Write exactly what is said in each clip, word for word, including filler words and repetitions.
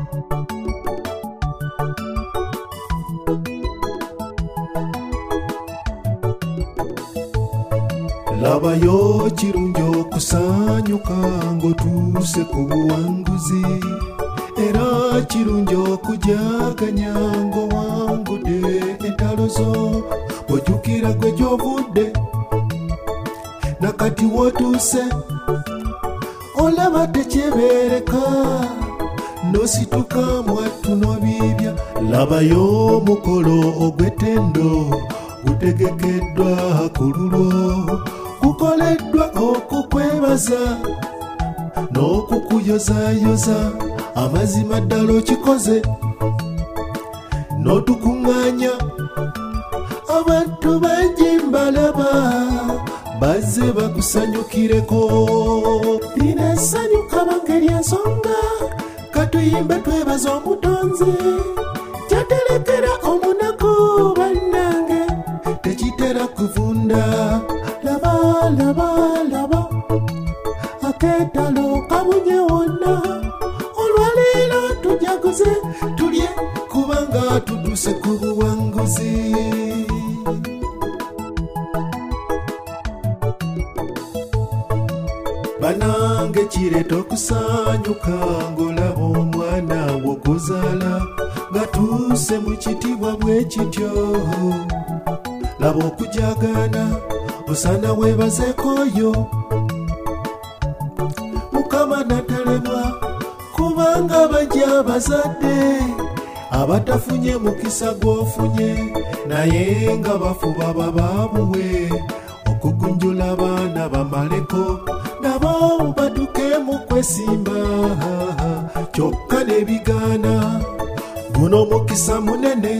Labayo kirungi okusanyuka ng'otuuse ku buwanguzi, era kirungi okujaganya ng'owangudde entalo zo, bw'ojjukira gwe gy'ovudde nakati w'otuuse olaba tekyebeereka, n'osituka mwattu n'obiibya. Labayo omukolo ogw'ettendo gutegekeddwa ku lulwo, gukoleddwa okukwebaza n'okukuyozayoza. Amazima ddala okikoze n'otukuŋŋaanya, abantu bangi mbalaba bazze bakusanyukireko. Lina essanyu kabange ly'ensonga, katuyimbe twebaza omutonzi, kyaterekera omunaku bannange tekitera kuvunda. Laba laba laba akeetalo kabunye wonna, olwaleero tujaguze tulye kubanga tudduse ku buwanguzi. Banange kireeta okusanyuka ng'olaba omwana w'okuzaala ng'atuuse mu kitiibwa bwe kityo. Laba okujagaana osana weebazeeko oyo Mukama natalemwa, kubanga bajja abazadde abatafunye mukisa gw'ofunye, naye nga bafuba babaabuwe okugunjula abaana bamaleko, nabo batuke mu kwesimba kyokka n'ebigaana. Guno mukisa munene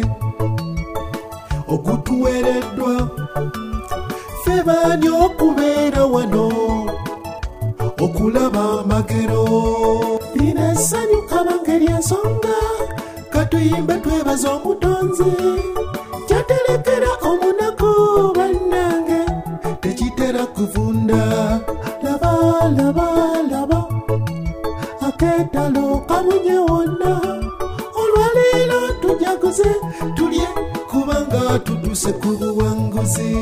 ogutuweereddwa ffe baani okubeera wano okulaba amagero. Lina essanyu kabange ly'ensonga, katuyimbe twebaza omutonzi, kyaterekera omunaku bannange tekitera kuvunda. Laba laba laba akeetalo kabunye wonna, olwaleero tujaguze tulye kubanga tudduse ku buwanguzi.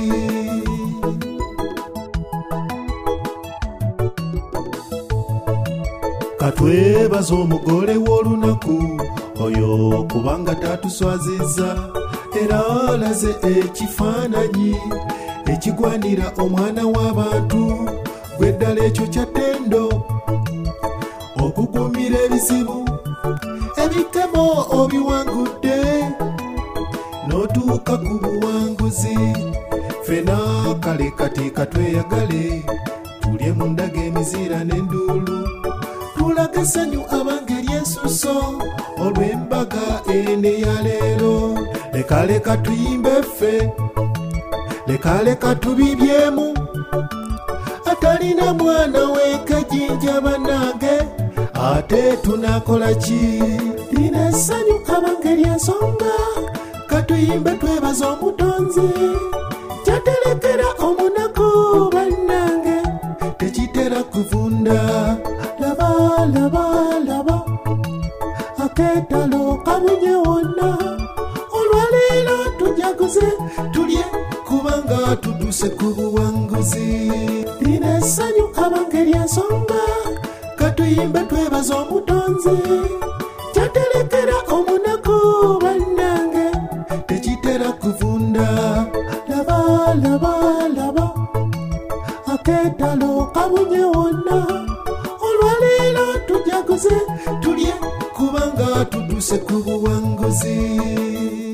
Katwebaza omugole w'olunaku oyo kubanga tatuswazizza, era alaze ekifaananyi ekigwanira omwana w'abantu, gwe ddala ekyo kya ttendo okugumira ebizibu ebikemo obiwangudde n'otuuka ku buwanguzi. Ffena kale kati katweyagale tulye mu ndaga emizira n'enduulu, tulage essanyu abange ery'ensuso olw'embaga ene ya leero. Leka leka tuyimbe ffe, leka leka tubibyemu, atalina mwana w'ekajinja bannange ate tunakola ki? Lina essanyu abange ery'ensonga, katuyimbe twebaza omutonzi, kyaterekera omunaku bannange tekitera kuvunda. Laba laba laba akeetalo kabunye wonna, olwaleero tujaguze tulye kubanga tudduse ku buwanguzi. Lina essanyu abange ery'ensonga, katuyimbe twebaza omutonzi, kyaterekera omunaku bannange tekitera kuvunda. Laba laba laba akeetalo kabunye wonna, olwaleero tujaguze tulye kubanga tudduse ku buwanguzi.